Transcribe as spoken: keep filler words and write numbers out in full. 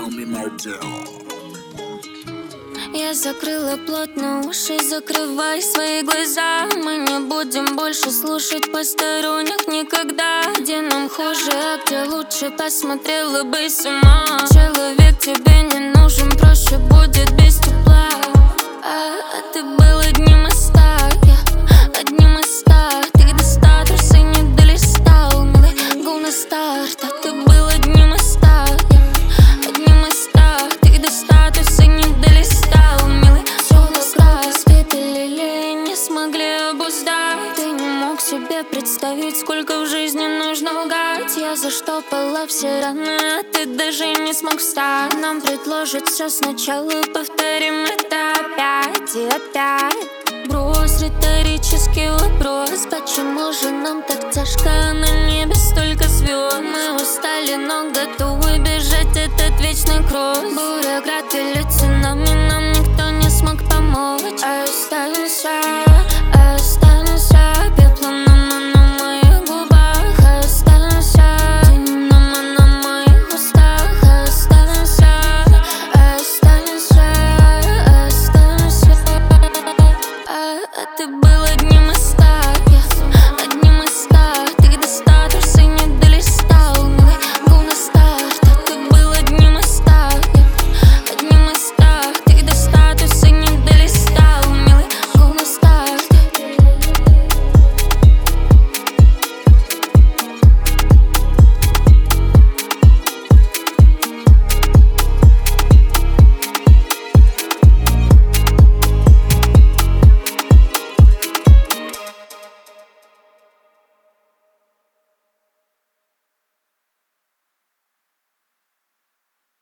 Я закрыла плотно уши, закрывай свои глаза. Мы не будем больше слушать посторонних никогда. Где нам хуже, а где лучше, посмотрела бы сама. Человек тебе не нужен, проще будет без тепла. А, а ты был одним из ста, я одним из ста. Ты до статуса не долистал, милый, гол на старт. А ты был одним из ста, я одним из ста. Ты до статуса не долистал, милый, гол на старт. Испепелили, не смогли обуздать. Ты не мог себе представить, сколько в жизни нужно лгать. Я заштопала все раны, а ты даже не смог встать. Нам предложат все сначала, повторим это опять и опять. Брось риторический вопрос: почему же нам так тяжко, на небе столько звезд? Мы устали, но готовы бежать этот вечный кросс. Буря, град или цунами, нам никто не смог помочь. А останемся